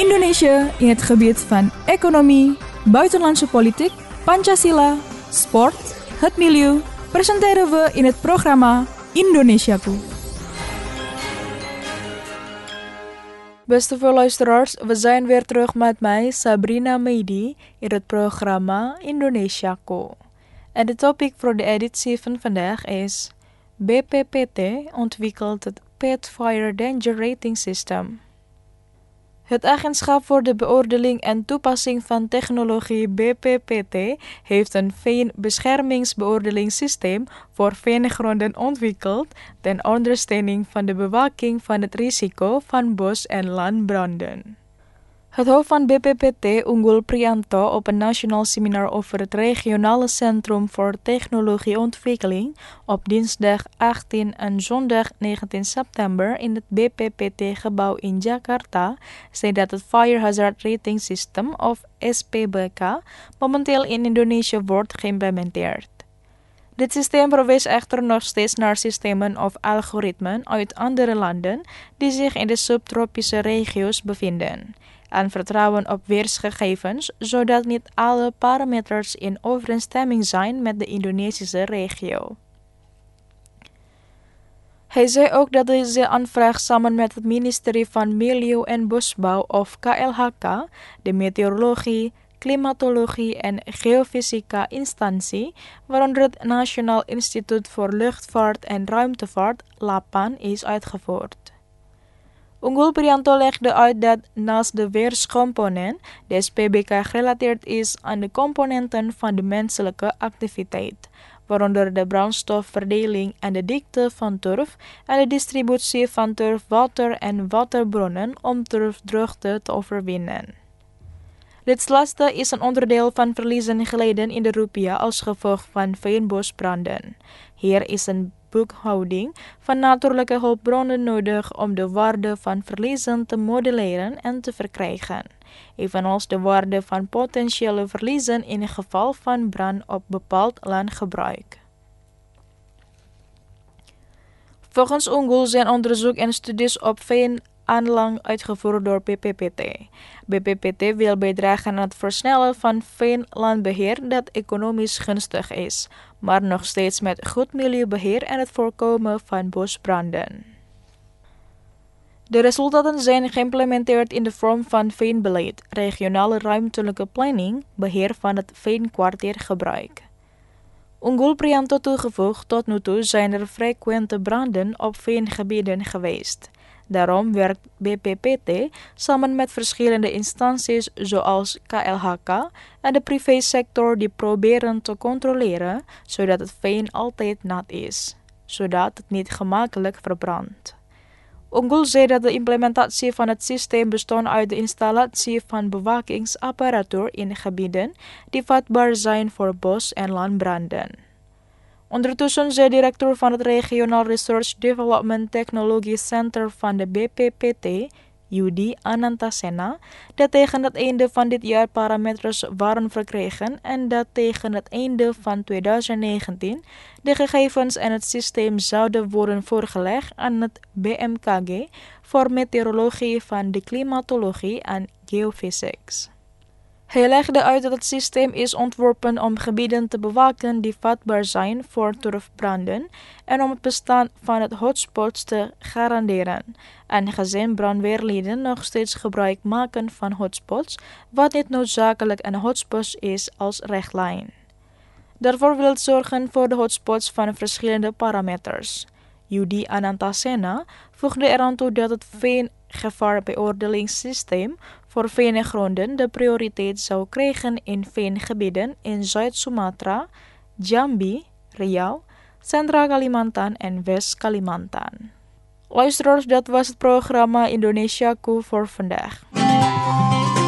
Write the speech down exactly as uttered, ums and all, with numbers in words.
Indonesia in het gebied van economie, buitenlandse politiek, Pancasila, sport, het milieu, presenteren we in het programma Indonesiaku. Beste luisteraars, we zijn weer terug met mij, Sabrina Meidi, in het programma Indonesiaku. En de topic voor de editie van vandaag is: B P P T ontwikkelt het Pet Fire Danger Rating System. Het Agentschap voor de Beoordeling en Toepassing van Technologie B P P T heeft een veenbeschermingsbeoordelingssysteem voor veengronden ontwikkeld ten ondersteuning van de bewaking van het risico van bos- en landbranden. Het hoofd van B P P T, Unggul Prianto, op een nationaal seminar over het regionale centrum voor technologieontwikkeling op dinsdag achttien en zondag negentien september in het B P P T-gebouw in Jakarta, zei dat het Fire Hazard Rating System, of S P B K, momenteel in Indonesië wordt geïmplementeerd. Dit systeem verwijst echter nog steeds naar systemen of algoritmen uit andere landen die zich in de subtropische regio's bevinden, en vertrouwen op weersgegevens, zodat niet alle parameters in overeenstemming zijn met de Indonesische regio. Hij zei ook dat deze aanvraag samen met het ministerie van Milieu en Bosbouw, of K L H K, de Meteorologie, Klimatologie en Geofysica-instantie, waaronder het Nationaal Instituut voor Luchtvaart en Ruimtevaart, LAPAN, is uitgevoerd. Unggul Prianto legde uit dat naast de weerscomponent de S P B K gerelateerd is aan de componenten van de menselijke activiteit, waaronder de brandstofverdeling en de dikte van turf en de distributie van turf, water en waterbronnen om turfdroogte te overwinnen. Dit laatste is een onderdeel van verliezen geleden in de rupiah als gevolg van veenbosbranden. Hier is een boekhouding van natuurlijke hulpbronnen nodig om de waarde van verliezen te modelleren en te verkrijgen, evenals de waarde van potentiële verliezen in geval van brand op bepaald landgebruik. Volgens Unggul zijn onderzoek en studies op veen aanlang uitgevoerd door B P P T. B P P T wil bijdragen aan het versnellen van veenlandbeheer dat economisch gunstig is, maar nog steeds met goed milieubeheer en het voorkomen van bosbranden. De resultaten zijn geïmplementeerd in de vorm van veenbeleid, regionale ruimtelijke planning, beheer van het veenkwartiergebruik. Unggul Prianto toegevoegd, tot nu toe zijn er frequente branden op veengebieden geweest. Daarom werkt B P P T samen met verschillende instanties zoals K L H K en de privésector die proberen te controleren zodat het veen altijd nat is, zodat het niet gemakkelijk verbrandt. Unggul zei dat de implementatie van het systeem bestond uit de installatie van bewakingsapparatuur in gebieden die vatbaar zijn voor bos- en landbranden. Ondertussen zei directeur van het Regional Research Development Technology Center van de B P P T, Yudi Anantasena, dat tegen het einde van dit jaar parameters waren verkregen en dat tegen het einde van twintig negentien de gegevens en het systeem zouden worden voorgelegd aan het B M K G voor meteorologie van de klimatologie en geophysics. Hij legde uit dat het systeem is ontworpen om gebieden te bewaken die vatbaar zijn voor turfbranden en om het bestaan van het hotspots te garanderen, aangezien brandweerlieden nog steeds gebruik maken van hotspots, wat niet noodzakelijk een hotspot is als richtlijn. Daarvoor wil het zorgen voor de hotspots van verschillende parameters. Yudi Anantasena voegde eraan toe dat het veengevaarbeoordelingssysteem voor veengronden de prioriteit zou krijgen in veengebieden in Zuid-Sumatra, Jambi, Riau, Centraal Kalimantan en West-Kalimantan. Luisteraars, dat was het programma Indonesiaku voor vandaag.